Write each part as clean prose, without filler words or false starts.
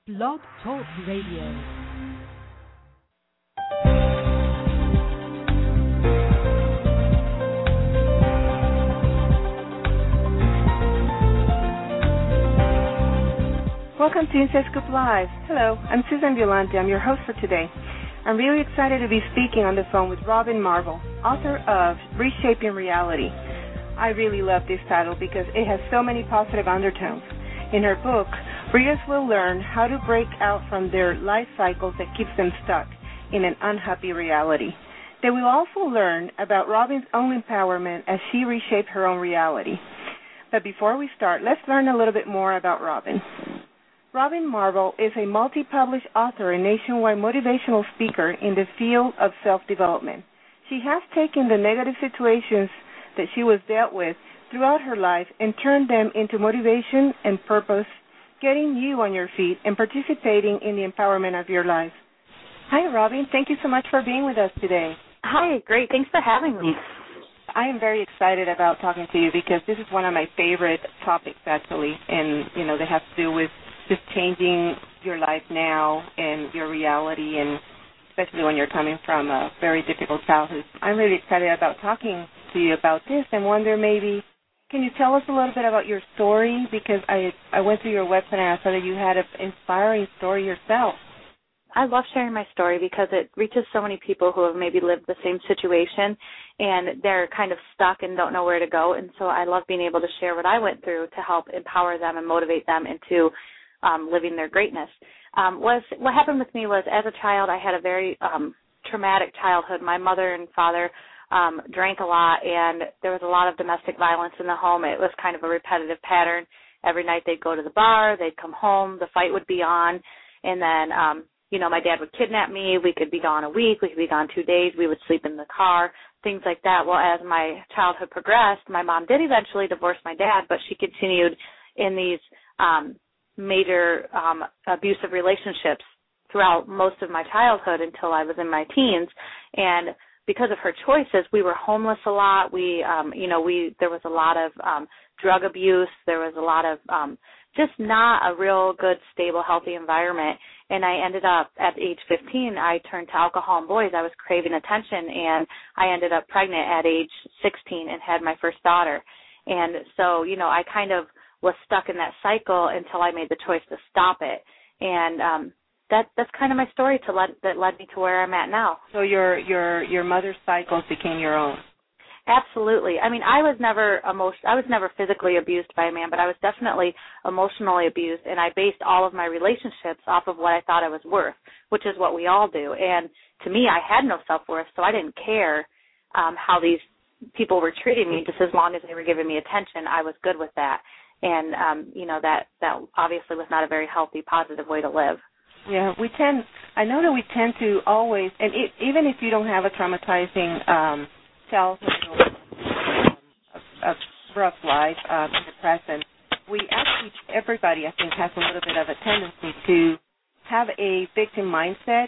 Blog Talk Radio. Welcome to Inside Scoop Live. Hello, I'm Susan Violante. I'm your host for today. I'm really excited to be speaking on the phone with Robin Marvel, author of Reshaping Reality. I really love this title because it has so many positive undertones. In her book, readers will learn how to break out from their life cycles that keeps them stuck in an unhappy reality. They will also learn about Robin's own empowerment as she reshaped her own reality. But before we start, let's learn a little bit more about Robin. Robin Marvel is a multi-published author and nationwide motivational speaker in the field of self-development. She has taken the negative situations that she was dealt with throughout her life and turned them into motivation and purpose, getting you on your feet and participating in the empowerment of your life. Hi, Robin. Thank you so much for being with us today. Hi, great. Thanks for having me. I am very excited about talking to you because this is one of my favorite topics, actually, and, they have to do with just changing your life now and your reality, and especially when you're coming from a very difficult childhood. I'm really excited about talking to you about this and wonder maybe, can you tell us a little bit about your story? Because I went through your website and I saw that you had an inspiring story yourself. I love sharing my story because it reaches so many people who have maybe lived the same situation and they're kind of stuck and don't know where to go. And so I love being able to share what I went through to help empower them and motivate them into living their greatness. What happened with me was, as a child, I had a very traumatic childhood. My mother and father drank a lot, and there was a lot of domestic violence in the home. It was kind of a repetitive pattern. Every night they'd go to the bar, they'd come home, the fight would be on, and then, my dad would kidnap me. We could be gone a week, we could be gone 2 days, we would sleep in the car, things like that. Well, as my childhood progressed, my mom did eventually divorce my dad, but she continued in these major abusive relationships throughout most of my childhood until I was in my teens. And because of her choices, we were homeless a lot. There was a lot of drug abuse. There was a lot of just not a real good, stable, healthy environment. And I ended up, at age 15, I turned to alcohol and boys. I was craving attention, and I ended up pregnant at age 16 and had my first daughter. And so, I kind of was stuck in that cycle until I made the choice to stop it. And that's kind of my story that led me to where I'm at now. So your mother's cycles became your own. Absolutely. I mean, I was never physically abused by a man, but I was definitely emotionally abused, and I based all of my relationships off of what I thought I was worth, which is what we all do. And to me, I had no self-worth, so I didn't care how these people were treating me. Just as long as they were giving me attention, I was good with that. And, that obviously was not a very healthy, positive way to live. Yeah, I know that we tend to always, and even if you don't have a traumatizing childhood or a rough life in the present, everybody, I think, has a little bit of a tendency to have a victim mindset,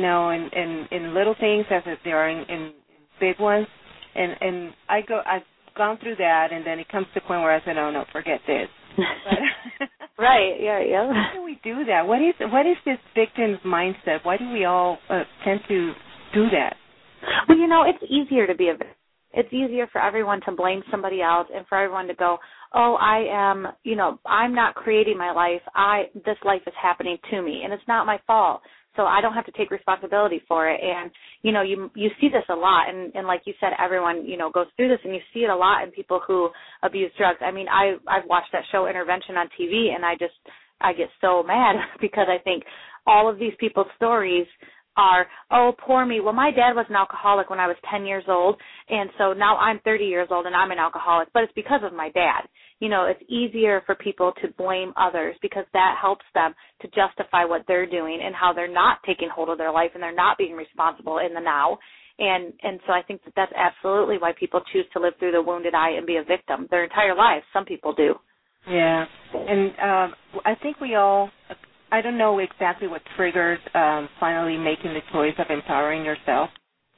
in little things as if they are in big ones. And I've gone through that, and then it comes to the point where I said, no, forget this. Right, yeah. Why do we do that? What is this victim's mindset? Why do we all tend to do that? Well, it's easier to be a victim. It's easier for everyone to blame somebody else and for everyone to go, oh, I'm not creating my life. This life is happening to me, and it's not my fault. So I don't have to take responsibility for it. And, you see this a lot. And like you said, everyone, goes through this, and you see it a lot in people who abuse drugs. I mean, I've watched that show Intervention on TV, and I get so mad because I think all of these people's stories are, oh, poor me. Well, my dad was an alcoholic when I was 10 years old, and so now I'm 30 years old and I'm an alcoholic, but it's because of my dad. It's easier for people to blame others because that helps them to justify what they're doing and how they're not taking hold of their life and they're not being responsible in the now. And so I think that's absolutely why people choose to live through the wounded eye and be a victim their entire lives. Some people do. Yeah, and I think we all, I don't know exactly what triggered finally making the choice of empowering yourself.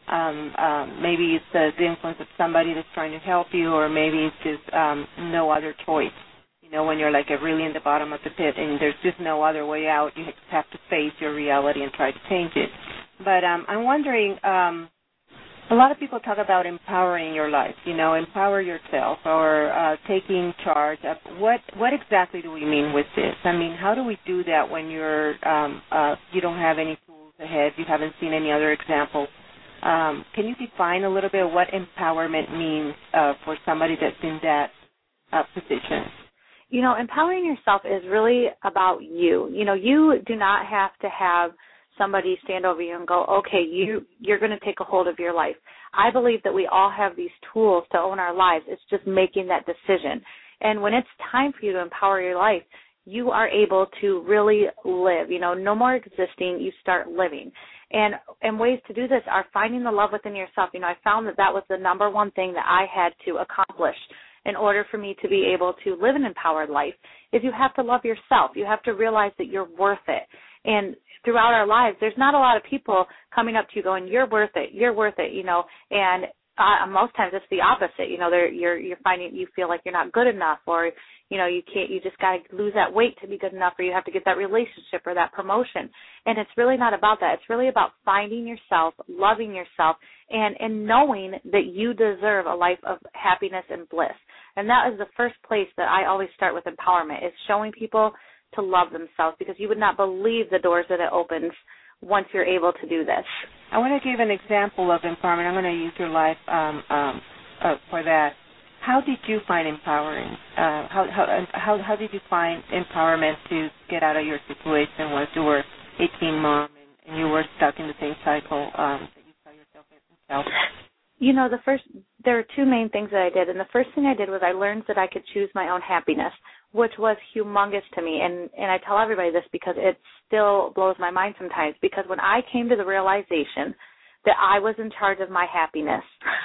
Maybe it's the influence of somebody that's trying to help you, or maybe it's just no other choice. you know, when you're like really in the bottom of the pit and there's just no other way out. You just have to face your reality and try to change it. But I'm wondering, a lot of people talk about empowering your life, you know, empower yourself or taking charge of what exactly do we mean with this? I mean, how do we do that when you don't have any tools ahead, you haven't seen any other examples? Can you define a little bit what empowerment means for somebody that's in that position? You know, empowering yourself is really about you. You know, you do not have to have somebody stand over you and go, okay, you're going to take a hold of your life. I believe that we all have these tools to own our lives. It's just making that decision. And when it's time for you to empower your life, you are able to really live. You know, no more existing, you start living. And ways to do this are finding the love within yourself. You know, I found that was the number one thing that I had to accomplish in order for me to be able to live an empowered life, is you have to love yourself. You have to realize that you're worth it. And throughout our lives, there's not a lot of people coming up to you going, you're worth it, you know, and most times it's the opposite. You know, you're finding you feel like you're not good enough, or, you know, you just got to lose that weight to be good enough, or you have to get that relationship or that promotion. And it's really not about that. It's really about finding yourself, loving yourself, and knowing that you deserve a life of happiness and bliss. And that is the first place that I always start with empowerment, is showing people to love themselves, because you would not believe the doors that it opens once you're able to do this. I want to give an example of empowerment. I'm going to use your life for that. How did you find empowering? How did you find empowerment to get out of your situation once you were 18 mom and you were stuck in the same cycle that you saw yourself in? You know, there are two main things that I did, and the first thing I did was I learned that I could choose my own happiness, which was humongous to me, and I tell everybody this because it still blows my mind sometimes, because when I came to the realization that I was in charge of my happiness,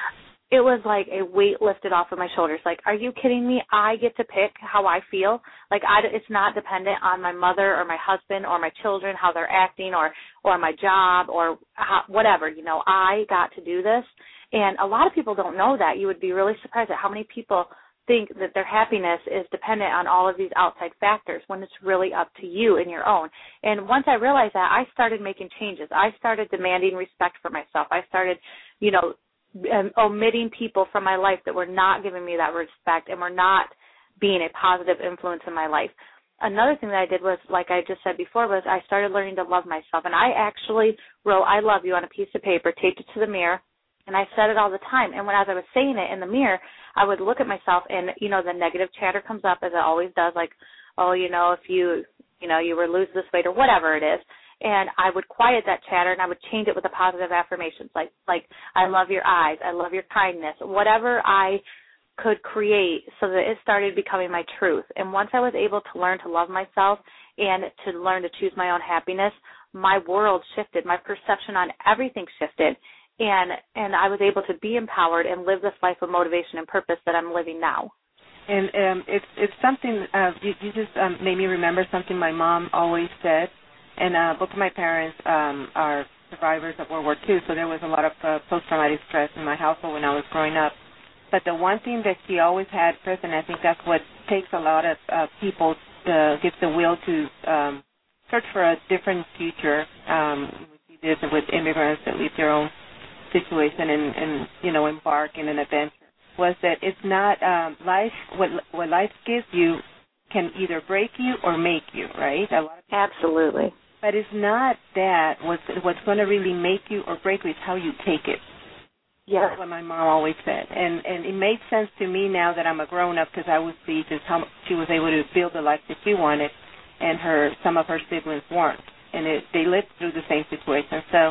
it was like a weight lifted off of my shoulders. Like, are you kidding me? I get to pick how I feel. Like, it's not dependent on my mother or my husband or my children, how they're acting, or my job, or whatever. You know, I got to do this. And a lot of people don't know that. You would be really surprised at how many people think that their happiness is dependent on all of these outside factors, when it's really up to you and your own. And once I realized that, I started making changes. I started demanding respect for myself. I started, you know, omitting people from my life that were not giving me that respect and were not being a positive influence in my life. Another thing that I did was, like I just said before, was I started learning to love myself. And I actually wrote "I love you" on a piece of paper, taped it to the mirror, and I said it all the time. And as I was saying it in the mirror, I would look at myself, and, you know, the negative chatter comes up, as it always does, like, oh, you know, if you were lose this weight, or whatever it is. And I would quiet that chatter, and I would change it with the positive affirmations, like I love your eyes, I love your kindness, whatever I could create, so that it started becoming my truth. And once I was able to learn to love myself and to learn to choose my own happiness, my world shifted, my perception on everything shifted, and I was able to be empowered and live this life of motivation and purpose that I'm living now. And it's something, you just made me remember something my mom always said. And both of my parents are survivors of World War II, so there was a lot of post-traumatic stress in my household when I was growing up. But the one thing that she always had present, I think that's what takes a lot of people to get the will to search for a different future. We see this with immigrants that leave their own situation and you know, embark in an adventure, was that it's not life. What life gives you can either break you or make you, right? A lot of people, absolutely. But it's not that. What's going to really make you or break you is how you take it. Yeah. That's what my mom always said. And it made sense to me now that I'm a grown-up, because I would see just how she was able to build the life that she wanted, and some of her siblings weren't. And they lived through the same situation. So,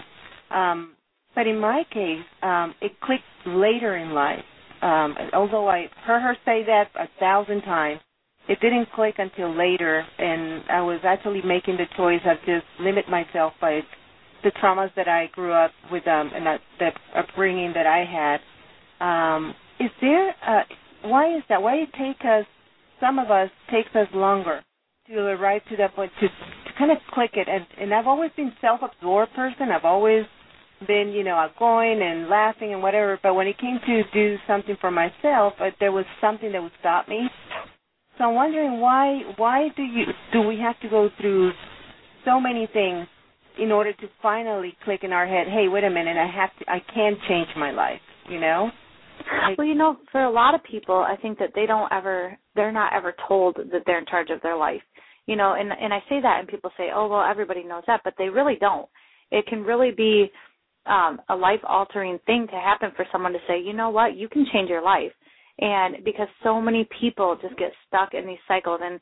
but in my case, it clicked later in life. Although I heard her say that 1,000 times, it didn't click until later, and I was actually making the choice of just limit myself by the traumas that I grew up with, and the upbringing that I had. Is there? Why is that? Why some of us takes us longer to arrive to that point, to kind of click it? And I've always been self-absorbed person. I've always been, you know, outgoing and laughing and whatever. But when it came to do something for myself, there was something that would stop me. So I'm wondering why do we have to go through so many things in order to finally click in our head, hey, wait a minute, I can change my life, you know? Well, for a lot of people, I think that they're not ever told that they're in charge of their life. And I say that and people say, oh, well, everybody knows that, but they really don't. It can really be a life-altering thing to happen for someone to say, you know what, you can change your life. And because so many people just get stuck in these cycles, and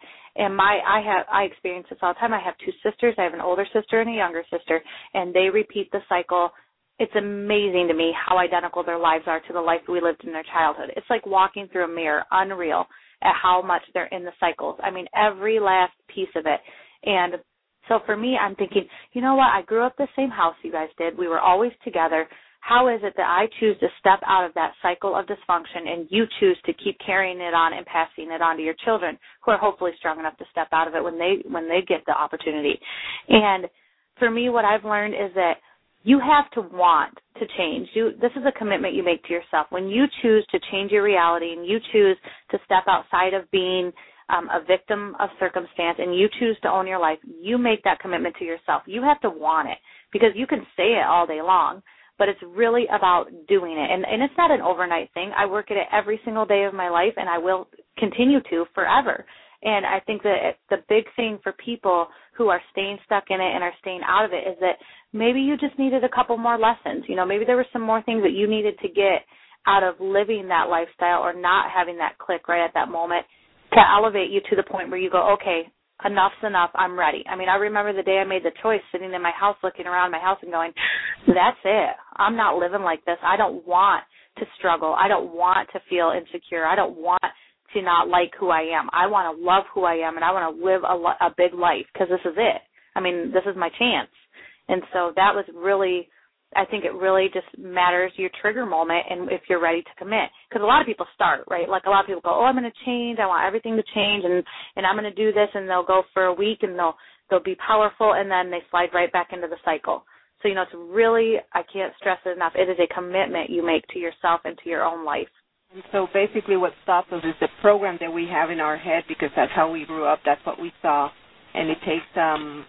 I experience this all the time. I have two sisters. I have an older sister and a younger sister, and they repeat the cycle. It's amazing to me how identical their lives are to the life we lived in their childhood. It's like walking through a mirror, unreal at how much they're in the cycles. I mean, every last piece of it. And so for me, I'm thinking, you know what, I grew up the same house you guys did. We were always together. How is it that I choose to step out of that cycle of dysfunction and you choose to keep carrying it on and passing it on to your children who are hopefully strong enough to step out of it when they get the opportunity? And for me, what I've learned is that you have to want to change. This is a commitment you make to yourself. When you choose to change your reality and you choose to step outside of being a victim of circumstance and you choose to own your life, you make that commitment to yourself. You have to want it, because you can say it all day long, but it's really about doing it. And it's not an overnight thing. I work at it every single day of my life, and I will continue to forever. And I think that the big thing for people who are staying stuck in it and are staying out of it is that maybe you just needed a couple more lessons. Maybe there were some more things that you needed to get out of living that lifestyle or not having that click right at that moment to elevate you to the point where you go, okay, enough's enough, I'm ready. I mean, I remember the day I made the choice, sitting in my house, looking around my house and going, that's it. I'm not living like this. I don't want to struggle. I don't want to feel insecure. I don't want to not like who I am. I want to love who I am, and I want to live a big life, because this is it. I mean, this is my chance. And so that was really, I think it really just matters your trigger moment and if you're ready to commit. Because a lot of people start, right? Like a lot of people go, oh, I'm going to change. I want everything to change, and I'm going to do this, and they'll go for a week, and they'll be powerful, and then they slide right back into the cycle. So, it's really, I can't stress it enough, it is a commitment you make to yourself and to your own life. And so basically what stops us is the program that we have in our head, because that's how we grew up, that's what we saw. And it takes some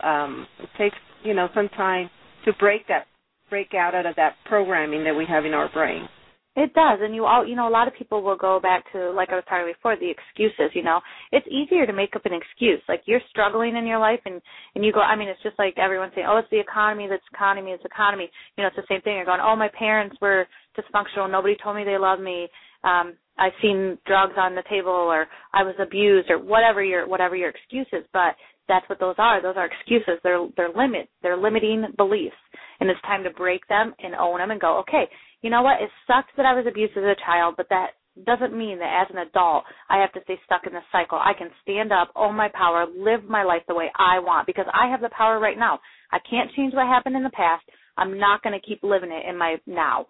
time to break out of that programming that we have in our brain. It does, and a lot of people will go back to, like I was talking before, the excuses. It's easier to make up an excuse. Like, you're struggling in your life, and you go, I mean, it's just like everyone saying, oh, it's the economy, it's the economy. It's the same thing. You're going, oh, my parents were dysfunctional, nobody told me they loved me, I've seen drugs on the table, or I was abused, or whatever your excuses. But that's what those are. Those are excuses. They're limiting beliefs, and it's time to break them and own them and go, okay, you know what? It sucks that I was abused as a child, but that doesn't mean that as an adult I have to stay stuck in this cycle. I can stand up, own my power, live my life the way I want, because I have the power right now. I can't change what happened in the past. I'm not going to keep living it in my now.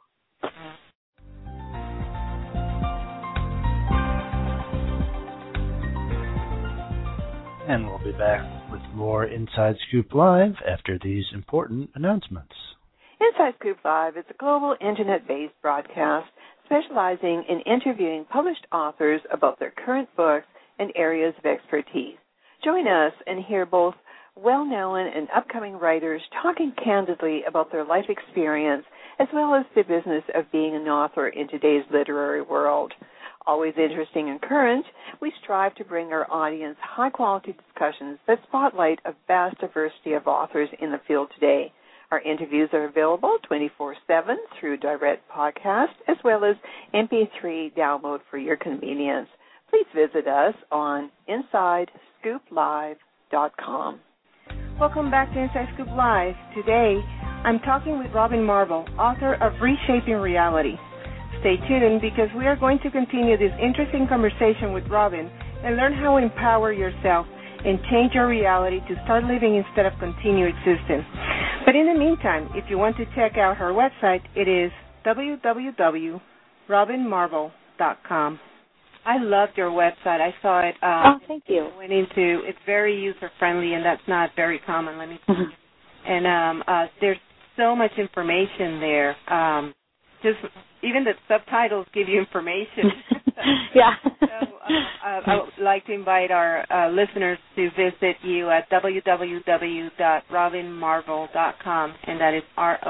And we'll be back with more Inside Scoop Live after these important announcements. Inside Scoop Live is a global internet-based broadcast specializing in interviewing published authors about their current books and areas of expertise. Join us and hear both well-known and upcoming writers talking candidly about their life experience, as well as the business of being an author in today's literary world. Always interesting and current, we strive to bring our audience high-quality discussions that spotlight a vast diversity of authors in the field today. Our interviews are available 24/7 through direct podcast, as well as MP3 download for your convenience. Please visit us on InsideScoopLive.com. Welcome back to Inside Scoop Live. Today, I'm talking with Robin Marvel, author of Reshaping Reality. Stay tuned, because we are going to continue this interesting conversation with Robin and learn how to empower yourself and change your reality to start living instead of continue existing. But in the meantime, if you want to check out her website, it is www.robinmarvel.com. I loved your website. I saw it. Thank you. It's very user-friendly, and that's not very common, let me tell you. And there's so much information there. Just even the subtitles give you information. Yeah. I would like to invite our listeners to visit you at www.robinmarvel.com, and that is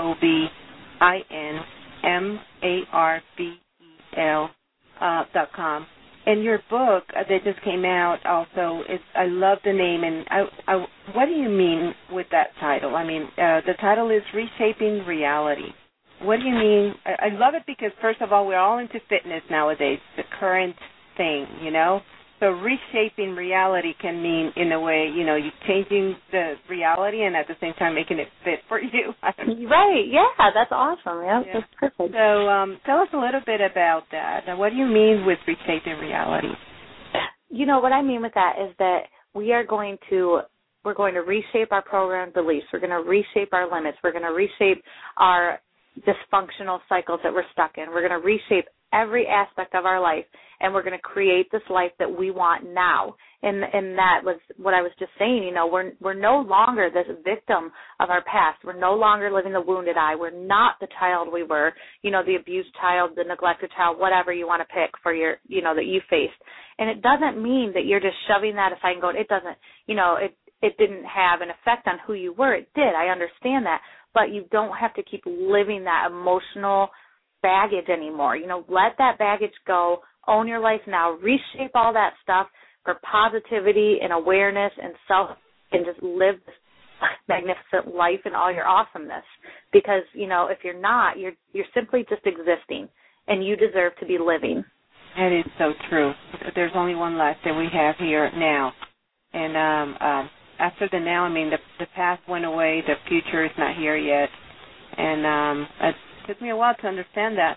ROBINMARVEL.com. And your book that just came out also is, I love the name, and what do you mean with that title? I mean, the title is Reshaping Reality. What do you mean? I love it because, first of all, we're all into fitness nowadays, the current thing, you know? So reshaping reality can mean, in a way, you know, you're changing the reality and at the same time making it fit for you. Right, yeah, that's awesome. Yeah, that's perfect. So tell us a little bit about that. What do you mean with reshaping reality? You know, what I mean with that is that we're going to reshape our program beliefs. We're going to reshape our limits. We're going to reshape our dysfunctional cycles that we're stuck in. We're going to reshape every aspect of our life, and we're going to create this life that we want now. And that was what I was just saying. You know, we're no longer this victim of our past. We're no longer living the wounded eye. We're not the child we were, you know, the abused child, the neglected child, whatever you want to pick for your, you know, that you faced. And it doesn't mean that you're just shoving that aside and going, it doesn't, you know, it didn't have an effect on who you were. It did. I understand that. But you don't have to keep living that emotional baggage anymore. You know, let that baggage go. Own your life now. Reshape all that stuff for positivity and awareness and self, and just live this magnificent life in all your awesomeness. Because, you know, if you're not, you're simply just existing, and you deserve to be living. That is so true. There's only one life that we have here now. And after the now, I mean, the past went away. The future is not here yet. And it took me a while to understand that.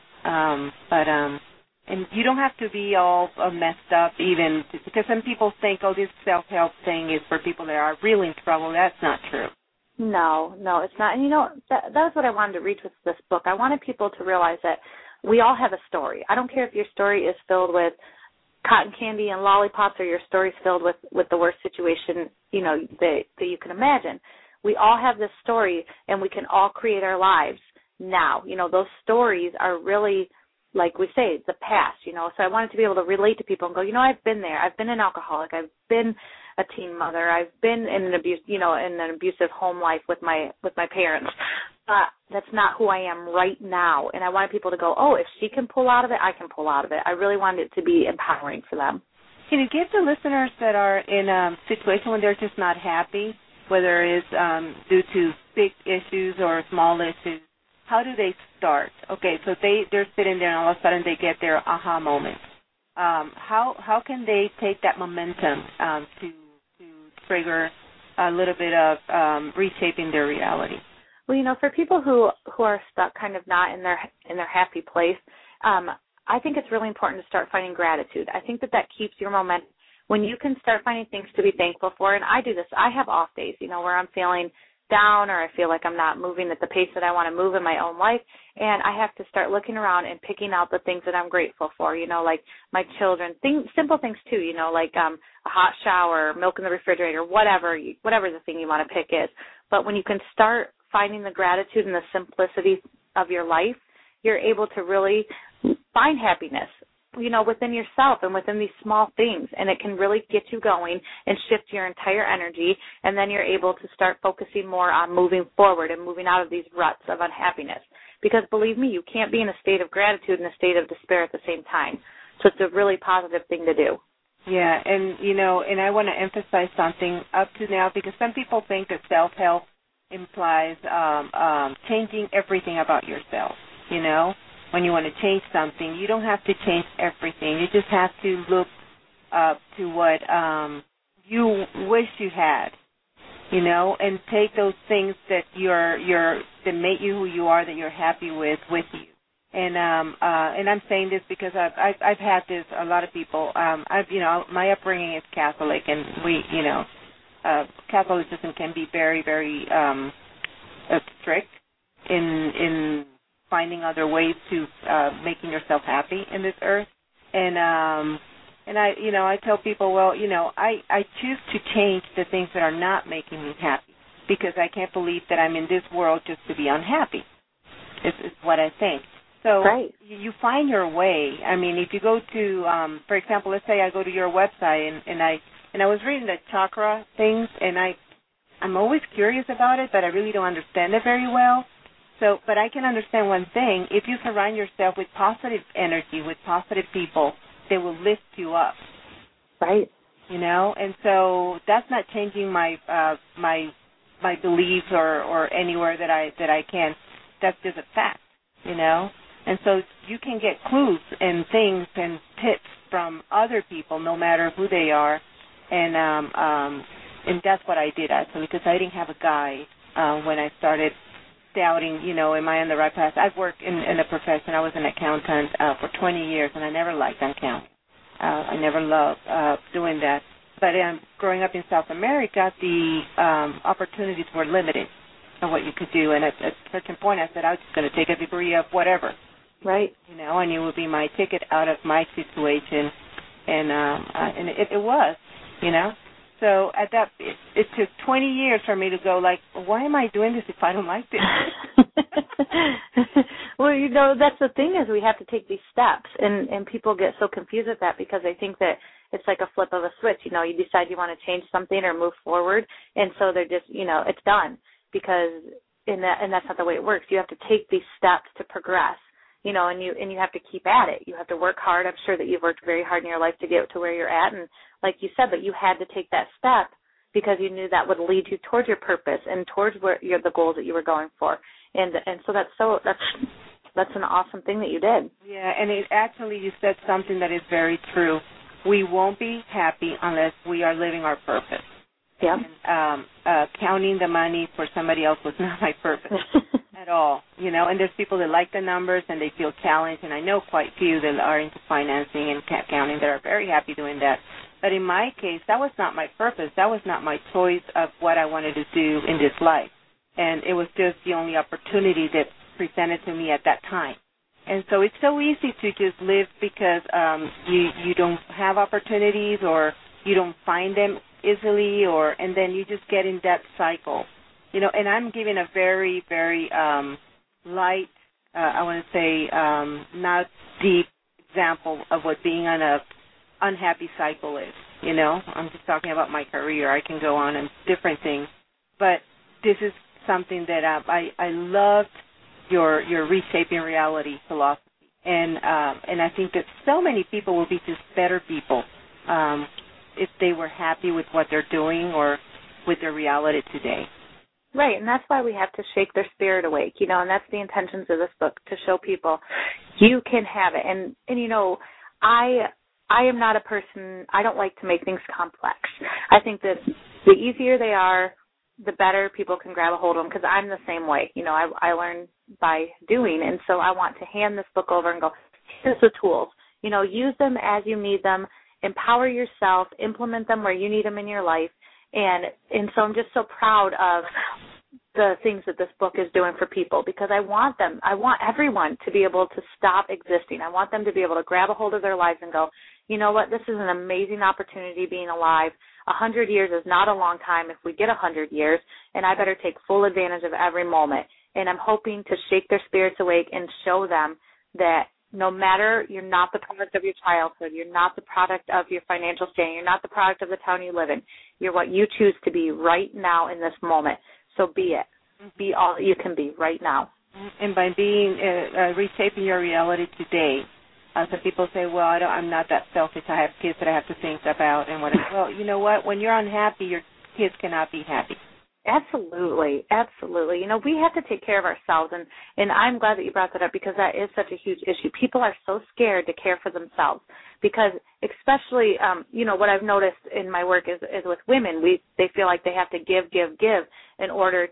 And you don't have to be all messed up even, because some people think, oh, this self-help thing is for people that are really in trouble. That's not true. No, it's not. And, you know, that was what I wanted to reach with this book. I wanted people to realize that we all have a story. I don't care if your story is filled with cotton candy and lollipops or your story's filled with the worst situation, you know, that you can imagine. We all have this story, and we can all create our lives now. You know, those stories are really, like we say, the past, you know. So I wanted to be able to relate to people and go, you know, I've been there. I've been an alcoholic. I've been a teen mother. I've been in an abusive home life with my parents. But that's not who I am right now. And I wanted people to go, oh, if she can pull out of it, I can pull out of it. I really wanted it to be empowering for them. Can you give the listeners that are in a situation when they're just not happy, whether it's due to big issues or small issues, how do they start? Okay, so they're sitting there and all of a sudden they get their aha moment. How can they take that momentum to trigger a little bit of reshaping their reality? Well, you know, for people who are stuck kind of not in their happy place, I think it's really important to start finding gratitude. I think that keeps your momentum. When you can start finding things to be thankful for, and I do this, I have off days, you know, where I'm feeling down or I feel like I'm not moving at the pace that I want to move in my own life, and I have to start looking around and picking out the things that I'm grateful for, you know, like my children, simple things too, you know, like a hot shower, milk in the refrigerator, whatever the thing you want to pick is. But when you can start finding the gratitude and the simplicity of your life, you're able to really find happiness, you know, within yourself and within these small things, and it can really get you going and shift your entire energy, and then you're able to start focusing more on moving forward and moving out of these ruts of unhappiness. Because believe me, you can't be in a state of gratitude and a state of despair at the same time. So it's a really positive thing to do. Yeah, and, you know, and I want to emphasize something up to now, because some people think that self-help implies changing everything about yourself, you know. When you want to change something, you don't have to change everything. You just have to look to what you wish you had, you know, and take those things that that make you who you are, that you're happy with you. And I'm saying this because I've had this. A lot of people. My upbringing is Catholic, and Catholicism can be very, very strict in finding other ways to making yourself happy in this earth. And I tell people, well, you know, I choose to change the things that are not making me happy, because I can't believe that I'm in this world just to be unhappy. Is what I think. So right. you find your way. I mean, if you go to, for example, let's say I go to your website and I was reading the chakra things, and I'm always curious about it, but I really don't understand it very well. So, but I can understand one thing: if you surround yourself with positive energy, with positive people, they will lift you up. Right. You know, and so that's not changing my my beliefs or anywhere that I can. That's just a fact, you know. And so you can get clues and things and tips from other people, no matter who they are, and that's what I did actually, because I didn't have a guide when I started doubting, you know, am I on the right path? I've worked in a profession. I was an accountant for 20 years, and I never liked accounting. I never loved doing that. But growing up in South America, the opportunities were limited of what you could do. And at a certain point, I said, I was just going to take a degree of whatever. Right. You know, and it would be my ticket out of my situation. And it was, you know. So at that, it took 20 years for me to go, like, why am I doing this if I don't like this? Well, you know, that's the thing is we have to take these steps, and people get so confused with that because they think that it's like a flip of a switch. You know, you decide you want to change something or move forward, and so they're just, you know, it's done because and that's not the way it works. You have to take these steps to progress. You know, and you have to keep at it. You have to work hard. I'm sure that you've worked very hard in your life to get to where you're at. And like you said, but you had to take that step because you knew that would lead you towards your purpose and towards the goals that you were going for. And so that's an awesome thing that you did. Yeah, and actually you said something that is very true. We won't be happy unless we are living our purpose. Yeah. Counting the money for somebody else was not my purpose. At all, you know, and there's people that like the numbers and they feel challenged, and I know quite few that are into financing and accounting that are very happy doing that. But in my case, that was not my purpose. That was not my choice of what I wanted to do in this life. And it was just the only opportunity that presented to me at that time. And so it's so easy to just live because you don't have opportunities or you don't find them easily, and then you just get in that cycle. You know, and I'm giving a very, very light, I want to say, not deep example of what being on a unhappy cycle is. You know, I'm just talking about my career. I can go on and different things, but this is something that I loved your reshaping reality philosophy, and I think that so many people will be just better people if they were happy with what they're doing or with their reality today. Right, and that's why we have to shake their spirit awake, you know, and that's the intentions of this book, to show people you can have it. And you know, I am not a person, I don't like to make things complex. I think that the easier they are, the better people can grab a hold of them, because I'm the same way. You know, I learn by doing, and so I want to hand this book over and go, here's the tools. You know, use them as you need them, empower yourself, implement them where you need them in your life. And so I'm just so proud of the things that this book is doing for people, because I want everyone to be able to stop existing. I want them to be able to grab a hold of their lives and go, you know what, this is an amazing opportunity being alive. 100 years is not a long time if we get 100 years, and I better take full advantage of every moment. And I'm hoping to shake their spirits awake and show them that no matter, you're not the product of your childhood, you're not the product of your financial standing, you're not the product of the town you live in. You're what you choose to be right now in this moment. So be it. Be all that you can be right now. And by being reshaping your reality today, so people say, well, I'm not that selfish. I have kids that I have to think about and whatever. Well, you know what? When you're unhappy, your kids cannot be happy. Absolutely, absolutely. You know, we have to take care of ourselves, and I'm glad that you brought that up, because that is such a huge issue. People are so scared to care for themselves because, especially, you know, what I've noticed in my work is with women, they feel like they have to give in order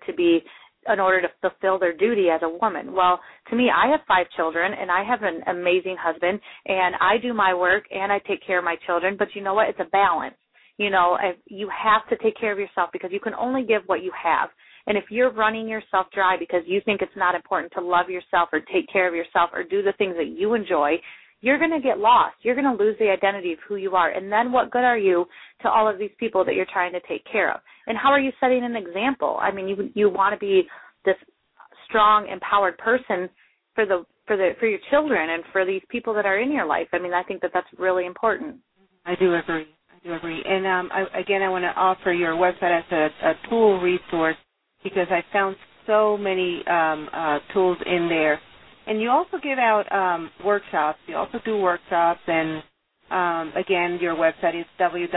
to fulfill their duty as a woman. Well, to me, I have 5 children, and I have an amazing husband, and I do my work, and I take care of my children, but you know what? It's a balance. You know, you have to take care of yourself because you can only give what you have. And if you're running yourself dry because you think it's not important to love yourself or take care of yourself or do the things that you enjoy, you're going to get lost. You're going to lose the identity of who you are. And then what good are you to all of these people that you're trying to take care of? And how are you setting an example? I mean, you want to be this strong, empowered person, for your children and for these people that are in your life. I mean, I think that that's really important. I do agree. And I want to offer your website as a tool resource because I found so many tools in there. And you also give out workshops. You also do workshops. And, again, your website is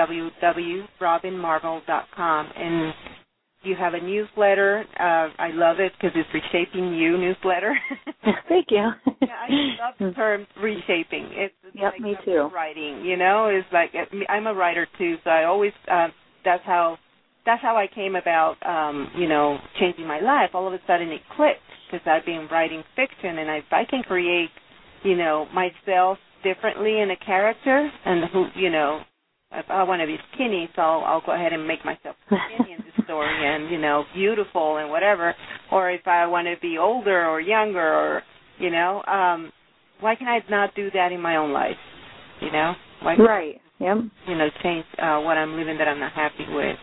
www.robinmarvel.com. And you have a newsletter. I love it because it's Reshaping You newsletter. Thank you. Yeah, I love the term reshaping. It's like me too. Writing, it's like I'm a writer too, so I always that's how I came about changing my life. All of a sudden it clicked because I've been writing fiction, and if I can create myself differently in a character, and who if I want to be skinny, so I'll go ahead and make myself skinny in the story and, beautiful and whatever. Or if I want to be older or younger or, why can I not do that in my own life? Why right. Yep. Change what I'm living that I'm not happy with.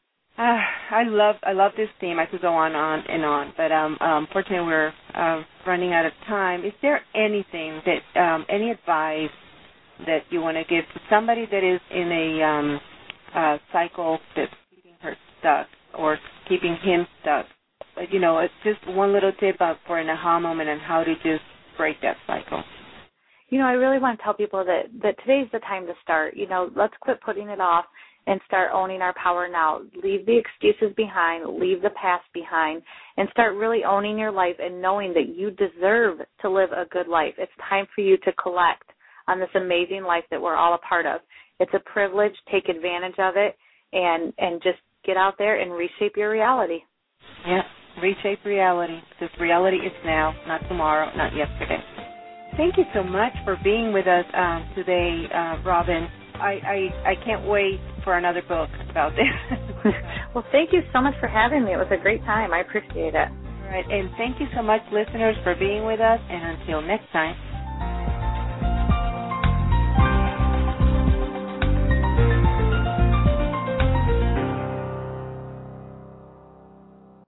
I love this theme. I could go on and on, but unfortunately we're running out of time. Is there anything that, any advice that you want to give to somebody that is in a cycle that's keeping her stuck or keeping him stuck? It's just one little tip for an aha moment on how to just break that cycle. I really want to tell people that today's the time to start. Let's quit putting it off and start owning our power now. Leave the excuses behind, leave the past behind, and start really owning your life and knowing that you deserve to live a good life. It's time for you to collect on this amazing life that we're all a part of. It's a privilege. Take advantage of it and just get out there and reshape your reality. Yeah, reshape reality, because reality is now, not tomorrow, not yesterday. Thank you so much for being with us today, Robin. I can't wait for another book about this. Well, thank you so much for having me. It was a great time. I appreciate it. All right, and thank you so much, listeners, for being with us, and until next time.